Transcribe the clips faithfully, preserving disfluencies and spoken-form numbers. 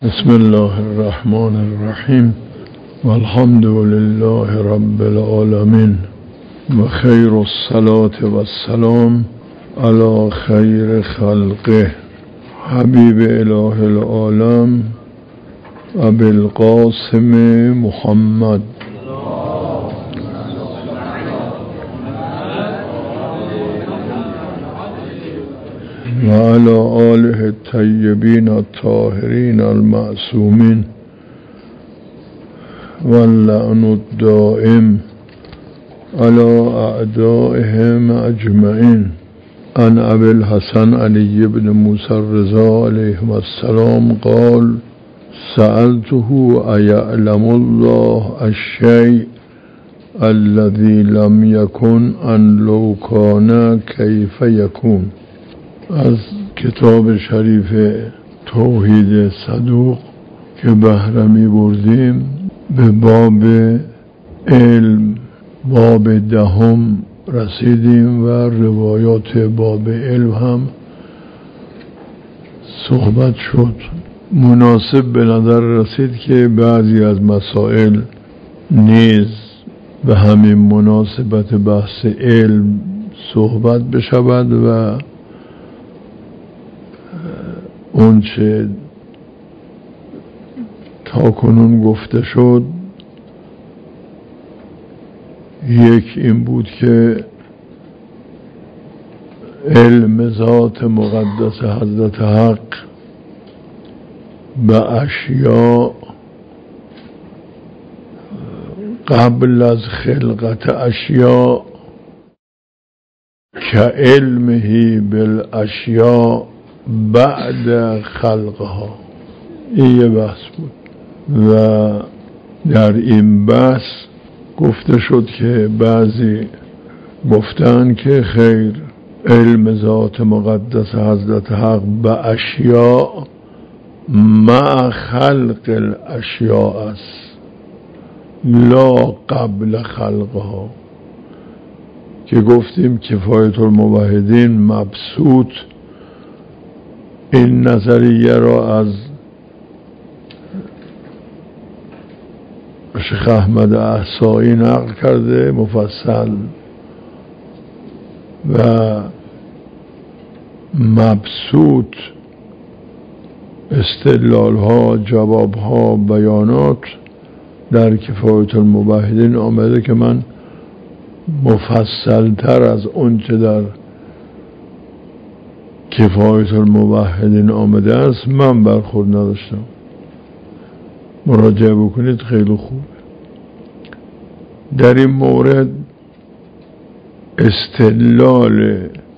بسم الله الرحمن الرحیم والحمد لله رب العالمین و خیر الصلاة و السلام علی خیر خلقه حبیب اله العالم ابی القاسم محمد و علی آله الطیبین الطاهرین المعصومین واللعن الدائم علی اعدائهم اجمعین. عن ابی الحسن علی بن موسی الرضا علیه السلام قال سألته ایعلم الله الشیء الذي لم یکن ان لو کان کیف یکون. از کتاب شریف توحید صدوق که بهره می بردیم به باب علم باب دهم رسیدیم و روایات باب علم هم صحبت شد. مناسب به نظر رسید که بعضی از مسائل نیز به همین مناسبت بحث علم صحبت بشود و اون چه تا کنون گفته شد یک این بود که علم ذات مقدس حضرت حق به اشیاء قبل از خلقت اشیاء که علمه بالاشیاء بعد خلقها، این یه بحث بود و در این بحث گفته شد که بعضی گفتن که خیر، علم ذات مقدس حضرت حق به اشیاء مع خلق الاشیاء است لا قبل خلقها، که گفتیم کفایت الموحدین مبسوط این نظریه را از شیخ احمد احصایی نقل کرده مفصل و مبسوط استدلال ها، جواب ها، بیانات در کفایت الموحدین آمده که من مفصل تر از اون چه در کفایت الموحدین آمده است من برخورد نداشتم. مراجعه بکنید، خیلی خوب. در این مورد استدلال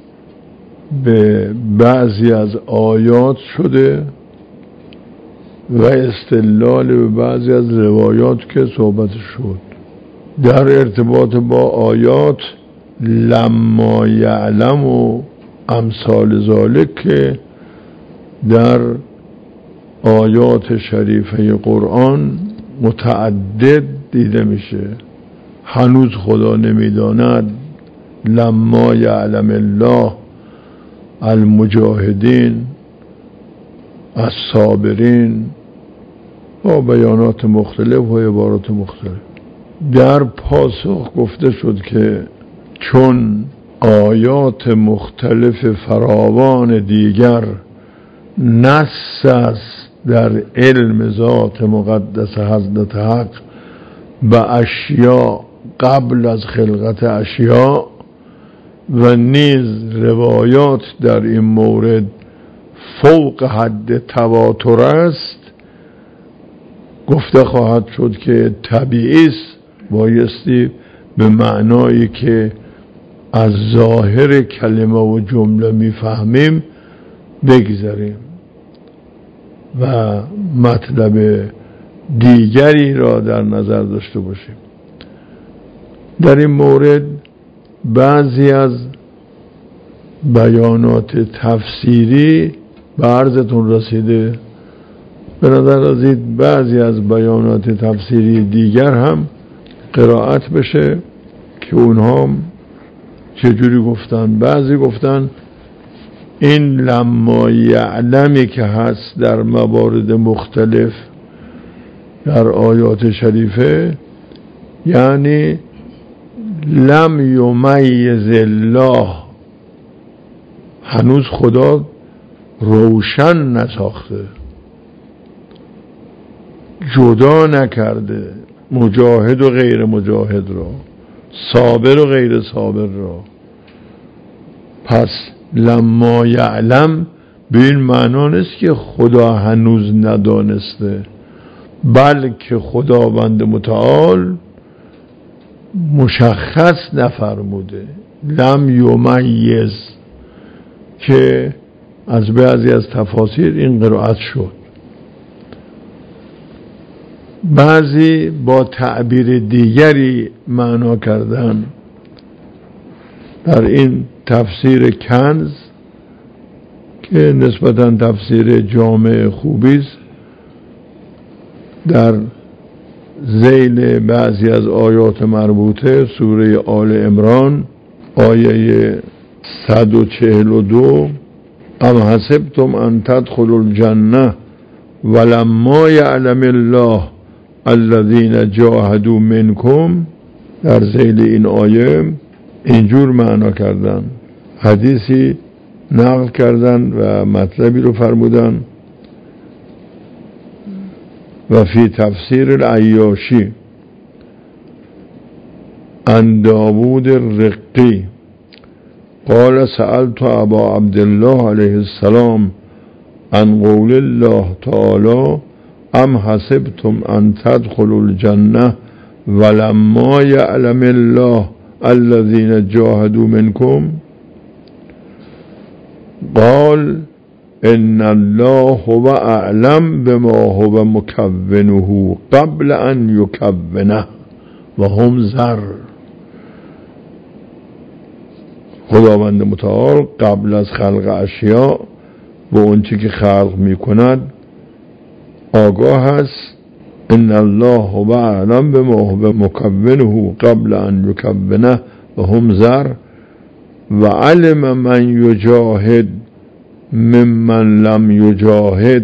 به بعضی از آیات شده و استدلال به بعضی از روایات که صحبت شد. در ارتباط با آیات لما یعلم و امثال ذالک که در آیات شریفه قرآن متعدد دیده میشه. هنوز خدا نمیداند، لما یعلم الله المجاهدین الصابرین، با بیانات مختلف و عبارات مختلف. در پاسخ گفته شد که چون آیات مختلف فراوان دیگر نص است در علم ذات مقدس حضرت حق به اشیاء قبل از خلقت اشیاء و نیز روایات در این مورد فوق حد تواتر است، گفته خواهد شد که طبیعی است، بایستی به معنایی که از ظاهر کلمه و جمله میفهمیم بگذاریم و مطلب دیگری را در نظر داشته باشیم. در این مورد بعضی از بیانات تفسیری به عرضتون رسیده. به نظر رسید بعضی از بیانات تفسیری دیگر هم قرائت بشه که اونها چجوری گفتن. بعضی گفتن این لما یعلمی که هست در موارد مختلف در آیات شریفه، یعنی لم یمیز الله، هنوز خدا روشن نساخته، جدا نکرده مجاهد و غیر مجاهد را، صابر و غیر صابر را. پس لما یعلم به این معنا نیست که خدا هنوز ندانسته، بلکه خداوند متعال مشخص نفرموده. لم یمیز که از بعضی از تفاسیر این قرائت شد، بعضی با تعبیر دیگری معنا کردن. در این تفسیر کنز که نسبتاً تفسیر جامع خوبی است، در ذیل بعضی از آیات مربوطه سوره آل عمران آیه صد و چهل و دو، ام حسبتم ان تدخلوا الجنه ولما یعلم الله الذین جاهدوا منکم، در ذیل این آیه اینجور معنا کردن، حدیثی نقل کردن و مطلبی رو فرمودن. و فی تفسیر العیاشی عن داوود الرقی قال سألت ابا عبدالله علیه السلام عن قول الله تعالی ام حسبتم ان تدخلوا الجنه ولما یعلم الله الذین جاهدوا منکم، قال ان الله هو اعلم بما هو مكونه قبل ان يكونه و هم ذر. خداوند متعال قبل از خلق اشیاء با اون چی که خلق میکند آگاه است. ان الله هو اعلم بما هو مكونه قبل ان يكونه و هم ذر و علم من یجاهد ممن لم یجاهد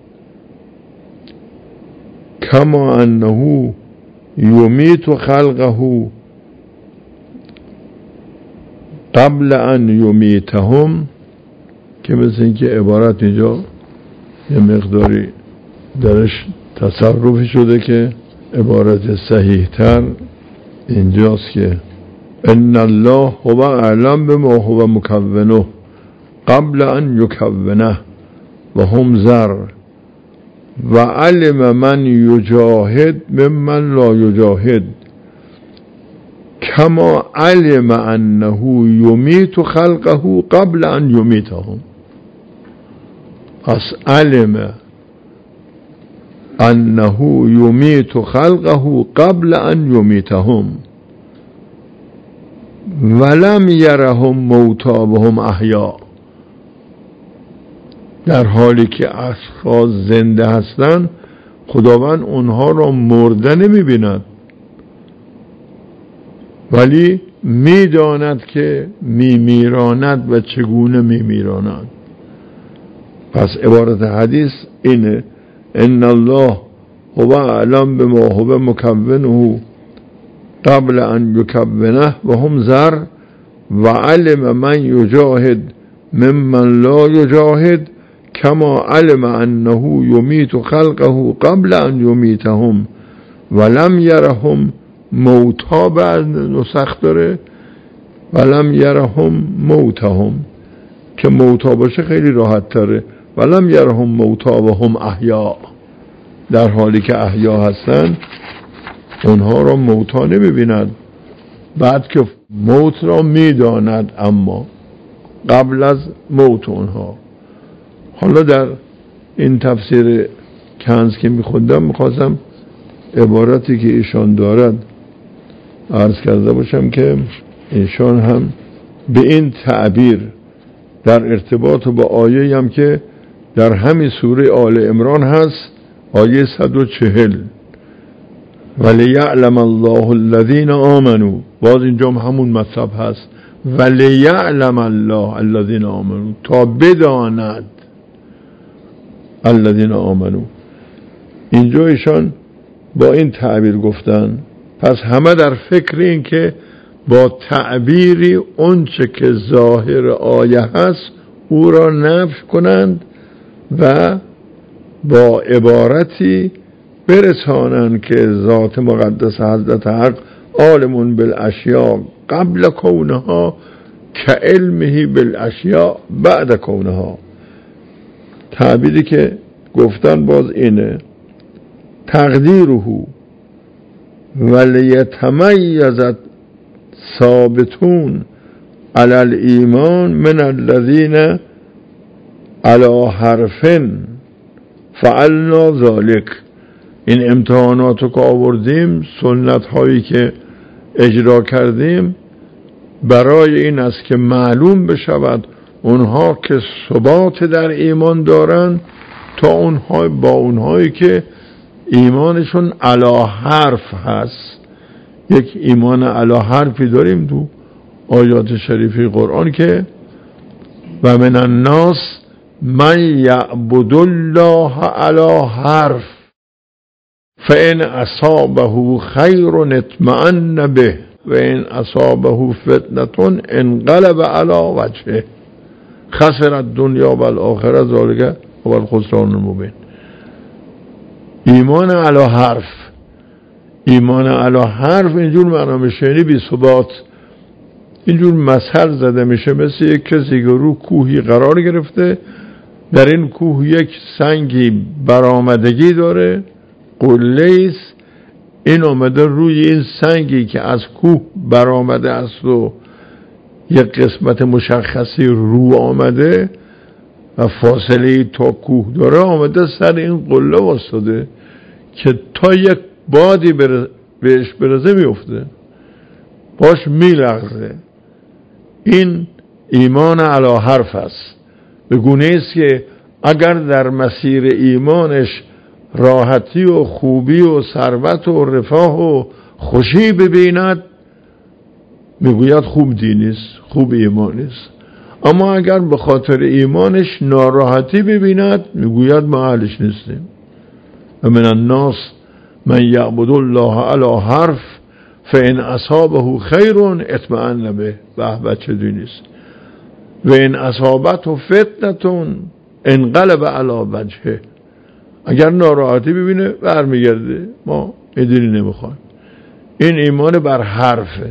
کما انه یمیت خلقه قبل ان یمیتهم، که مثل این که عبارت اینجا یه مقداری درش تصرفی شده که عبارت صحیح تر اینجاست که ان الله هو اعلم بما هو مكونه قبل ان یکونه و هم ذر و علم من یجاهد ممن لا یجاهد کما علم انه یمیت خلقه قبل ان یمیتهم. پس علم انه یمیت خلقه قبل ان یمیتهم ولم یرهم موتا وهم احیا، در حالی که اشخاص زنده هستند خداوند اونها را مرده نمی بیند، ولی می داند که می میراند و چگونه می میراند. پس عبارت حدیث اینه ان الله هو اعلم بما هو مكونه قبل ان یکونه و هم ذر و علم من یجاهد ممن لا یجاهد کما علم انه یمیت خلقه قبل ان یمیتهم ولم یرهم موتا، بعد نسخ داره ولم یرهم موتهم که موتا باشه خیلی راحت تره، ولم یرهم موتا و هم احیا، در حالی که احیا هستن اونها را موتا نمی بیند، بعد که موت را می داند اما قبل از موت اونها. حالا در این تفسیر کنز که می خوندم میخواستم عبارتی که ایشان دارد عرض کرده باشم که ایشان هم به این تعبیر در ارتباط با آیه هم که در همین سوره آل عمران هست، آیه صد و چهل ولیعلم الله الذین آمنوا، باز اینجا همون مطلب هست، ولیعلم الله الذین آمنوا، تا بداند الذین آمنوا. اینجا ایشان با این تعبیر گفتن، پس همه در فکر این که با تعبیری اونچه که ظاهر آیه هست او را نفی کنند و با عبارتی برسانند که ذات مقدس حضرت حق عالمون بالاشیاء قبل کونها که علمه بالاشیاء بعد کونها. تعبیری که گفتن باز اینه، تقدیره ولیتمیزت ثابتون علی الایمان من الذین علی حرفن فعلنا ذلك. این امتحانات رو که آوردیم، سنت هایی که اجرا کردیم، برای این است که معلوم بشود اونها که ثبات در ایمان دارن تا اونها با اونهایی که ایمانشون علی حرف هست. یک ایمان علی حرفی داریم تو آیات شریفی قرآن که و من الناس من یعبد الله علی حرف فان اصابه خیر اطمأن به و ان اصابه فتنه انقلب علی وجهه خسر الدنیا و الاخره ذلک هو الخسران المبین. ایمان علی حرف، ایمان علی حرف اینجور معنا میشه، یعنی بی ثبات. اینجور مثل زده میشه مثل یک کسی که رو کوهی قرار گرفته، در این کوه یک سنگی برآمدگی داره، قله است، این آمده روی این سنگی که از کوه برآمده است و یک قسمت مشخصی رو آمده و فاصله تا کوه داره، آمده سر این قله واسطه که تا یک بادی بر... بهش برزه میفته، باش میلغزه. این ایمان علی حرف است، به گونه است که اگر در مسیر ایمانش راحتی و خوبی و ثروت و رفاه و خوشی ببیند، میگوید خوب دین است، خوب ایمان است. اما اگر به خاطر ایمانش ناراحتی ببیند، میگوید ما اهلش نیستیم. و من الناس من یعبد الله علی حرف فان اصابه خیر اطمأن به. به بچه دین است. و ان اصابته فتنه انقلب علی وجهه. اگر ناراحتی ببینه برمیگرده، ما ایدینی نمیخوایم. این ایمان بر حرفه،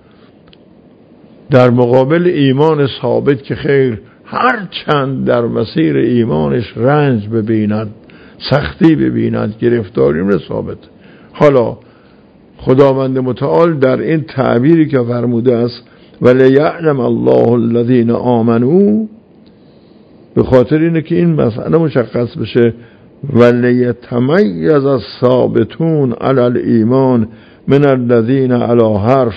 در مقابل ایمان ثابت که خیر هر چند در مسیر ایمانش رنج ببیند، سختی ببیند، گرفتاری رو ثابت. حالا خداوند متعال در این تعبیری که فرموده است ولیعلم الله الذین آمنوا، به خاطر اینه که این مسئله مشخص بشه، ولیتمیز الثابتون علی الایمان من الذین علی حرف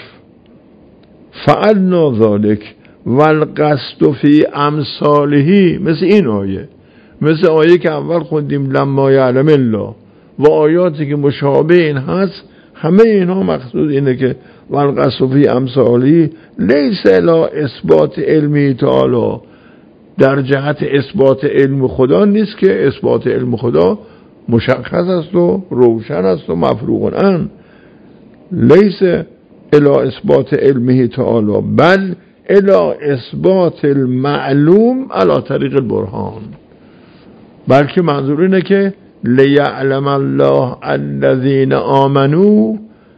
فعلنا ذلك والقصد فی امثاله. مثل این آیه، مثل آیه که اول خوندیم لما یعلم الله و آیاتی که مشابه این هست، همه اینها مقصود اینه که والقصد فی امثاله لیس الی اثبات علمی تعالی، در جهت اثبات علم خدا نیست که اثبات علم خدا مشخص است و روشن است و مفروغ عنه، لیس الی اثبات علمه تعالی بل الی اثبات المعلوم علی طریق البرهان. بلکه منظور اینه که لیعلم الله الذین آمنوا،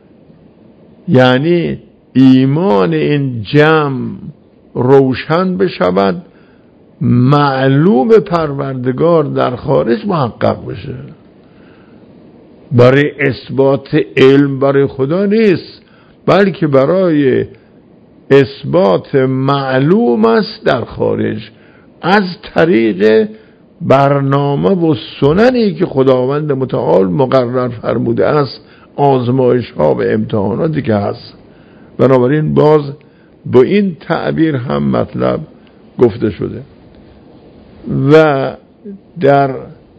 یعنی ایمان این جمع روشن بشود، معلوم پروردگار در خارج محقق بشه. برای اثبات علم برای خدا نیست، بلکه برای اثبات معلوم است در خارج از طریق برنامه و سننی که خداوند متعال مقرر فرموده است، آزمایش ها و امتحاناتی که هست. بنابراین باز با این تعبیر هم مطلب گفته شده. و در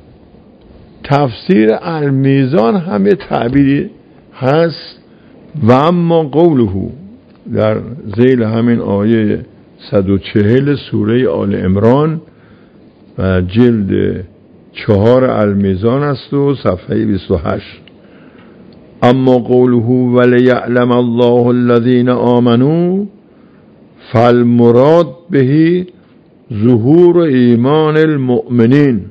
تفسیر المیزان هم یه تعبیری هست و اما قوله در ذیل همین آیه صد و چهل سوره آل عمران و جلد چهار المیزان است و صفحه بیست و هشت. اما قوله ولیعلم الله الذین آمنوا فالمراد به ظهور ایمان المؤمنین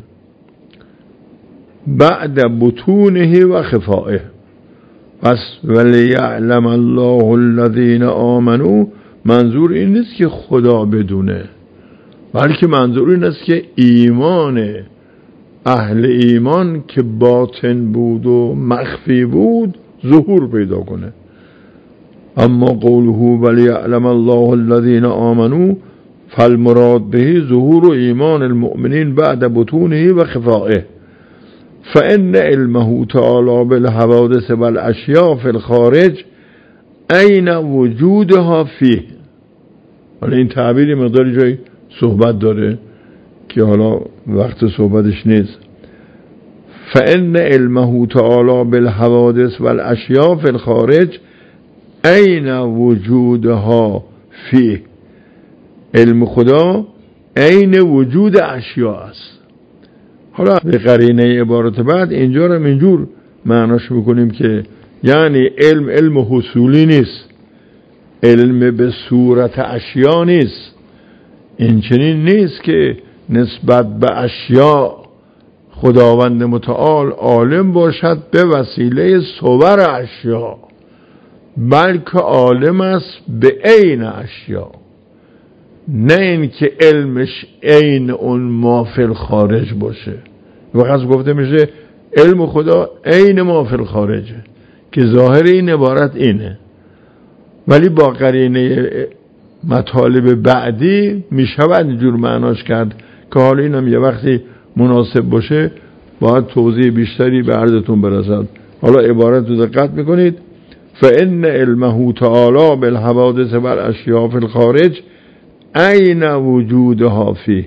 بعد بطونه و خفائه. پس ولیعلم الله الذین آمنوا منظور این نیست که خدا بدونه، بلکه منظور این است که ایمان اهل ایمان که باطن بود و مخفی بود ظهور پیدا کنه. اما قوله ولیعلم الله الذین آمنوا فالمراد به ظهور ایمان المؤمنین بعد بطونه و خفائه فإن علمه تعالی بالحوادث والاشیاء فی الخارج عین وجودها فیه. حالا این تعبیری مقداری جای صحبت داره که حالا وقت صحبتش نیست. فإن علمه تعالی بالحوادث والاشیاء فی الخارج عین وجودها فیه. علم خدا عین وجود اشیاء است. حالا به قرینه عبارت بعد اینجا رو اینجور معناش میکنیم که یعنی علم علم حصولی نیست، علم به صورت اشیاء نیست. این چنین نیست که نسبت به اشیاء خداوند متعال عالم باشد به وسیله صور اشیاء، بلکه عالم است به عین اشیاء، نه این که علمش عین اون ما فی الخارج باشه. وقت گفته میشه علم خدا عین ما فی الخارجه که ظاهر این عبارت اینه، ولی با قرینه مطالب بعدی میشود اینجور معناش کرد که حالا اینم یه وقتی مناسب باشه باید توضیح بیشتری به عرضتون برسد. حالا عبارت رو دقت میکنید. فإن علمه تعالی بالحوادث والاشیاء فی الخارج عین وجودها فیه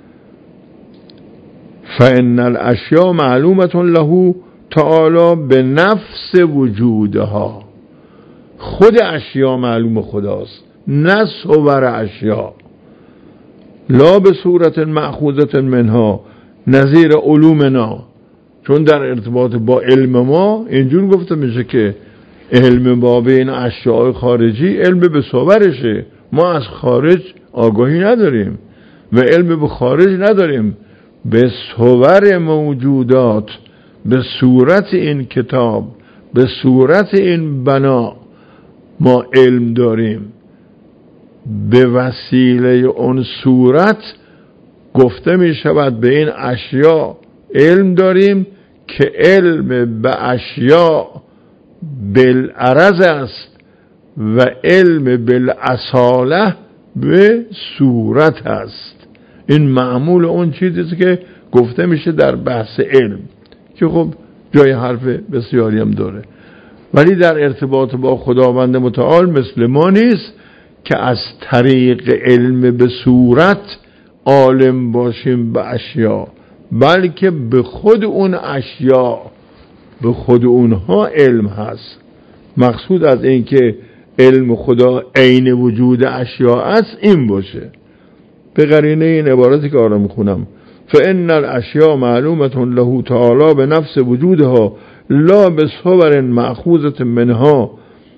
فإن الاشیاء معلومة له تعالی به نفس وجودها. خود اشیاء معلوم خداست، نه صور اشیاء. لا به صورت مأخوذة منها نظیر علومنا، چون در ارتباط با علم ما اینجور گفته میشه که علم ما بین اشیاء خارجی علم به صورشه، ما از خارج آگاهی نداریم و علم به خارج نداریم، به صور موجودات، به صورت این کتاب، به صورت این بنا ما علم داریم. به وسیله اون صورت گفته می شود به این اشیاء علم داریم که علم به اشیاء بالعرض است و علم بالاصاله به صورت است. این معمول اون چیزی که گفته میشه در بحث علم که خب جای حرف بسیاری هم داره، ولی در ارتباط با خداوند متعال مثل ما نیست که از طریق علم به صورت عالم باشیم به اشیاء، بلکه به خود اون اشیاء، به خود اونها علم هست. مقصود از این که علم خدا عین وجود اشیاء است این باشه. به قرینه این عبارتی که آرام میخونم فإن الاشیاء معلومة له تعالی به نفس وجودها لا به صور مأخوذة منها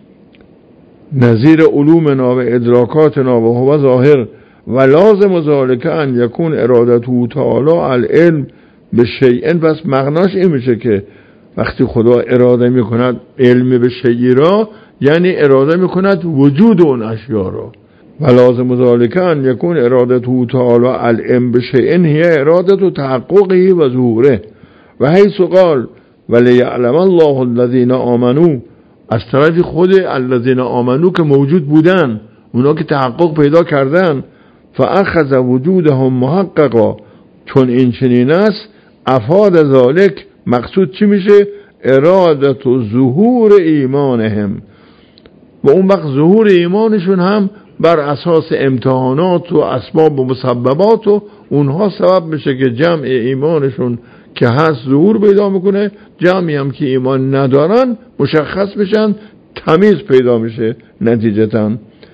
نظیر علومنا و ادراکاتنا و هو ظاهر و لازم ذلك ان یکون ارادته تعالی العلم به شیء. پس معناش این میشه که وقتی خدا اراده میکند علم به شیئی را یعنی اراده میکند وجود اون اشیاء را. و لازم ذلك ان یکون ارادته تعالی العلم به شیء هی اراده تحققه و ظهوره و حیث قال ولیعلم الله الذین آمنوا، از طرف خود الذین آمنو که موجود بودن، اونا که تحقق پیدا کردن، فاخذ وجودهم محققا، چون این چنین است افاد ذالک، مقصود چی میشه؟ ارادت و ظهور ایمانهم، و اون وقت ظهور ایمانشون هم بر اساس امتحانات و اسباب و مسببات و اونها سبب میشه که جمع ایمانشون که هست ظهور پیدا میکنه، جمعی هم که ایمان ندارن مشخص میشن، تمیز پیدا میشه نتیجتاً.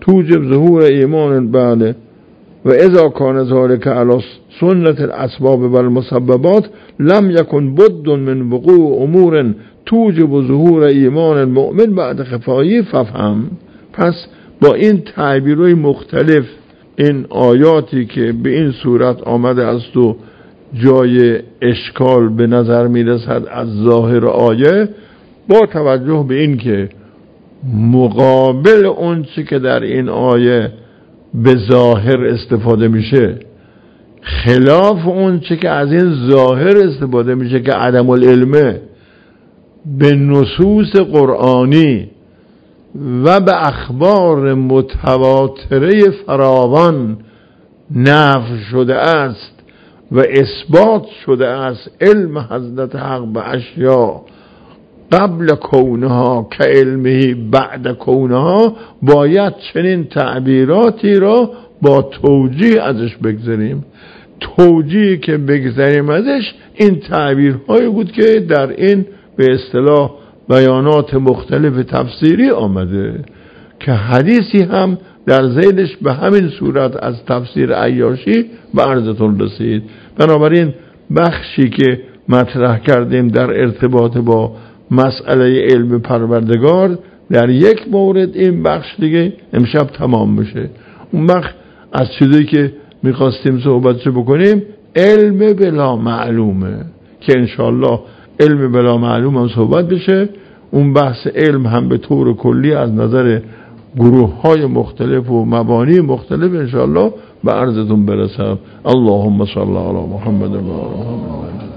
توجب ظهور ایمان بعد و اذا کان ذلك علی سنت الاسباب و المسببات لم یکن بد من وقوع امور توجب ظهور ایمان المؤمن بعد خفایی ففهم. پس با این تعبیرهای مختلف این آیاتی که به این صورت آمده است و جای اشکال به نظر می رسد از ظاهر آیه، با توجه به این که مقابل اون چی که در این آیه به ظاهر استفاده میشه خلاف اون چی که از این ظاهر استفاده میشه که عدم العلمه، به نصوص قرآنی و به اخبار متواتره فراوان نفی شده است و اثبات شده است علم حضرت حق به اشیاء قبل کونها که علمه بعد کونها، باید چنین تعبیراتی را با توجیه ازش بگذاریم. توجیه که بگذاریم ازش این تعبیرهایی بود که در این به اصطلاح بیانات مختلف تفسیری آمده که حدیثی هم در ذیلش به همین صورت از تفسیر عیاشی به عرضتون رسید. بنابراین بخشی که مطرح کردیم در ارتباط با مسئله علم پروردگار در یک مورد، این بخش دیگه امشب تمام میشه. اون بخش از چیزی که میخواستیم صحبتش بکنیم علم بلا معلومه که انشاءالله علم بلا معلوم هم صحبت بشه. اون بحث علم هم به طور کلی از نظر گروه های مختلف و مبانی مختلف انشاءالله به عرضتون برسم. اللهم صل علی محمد و آل محمد.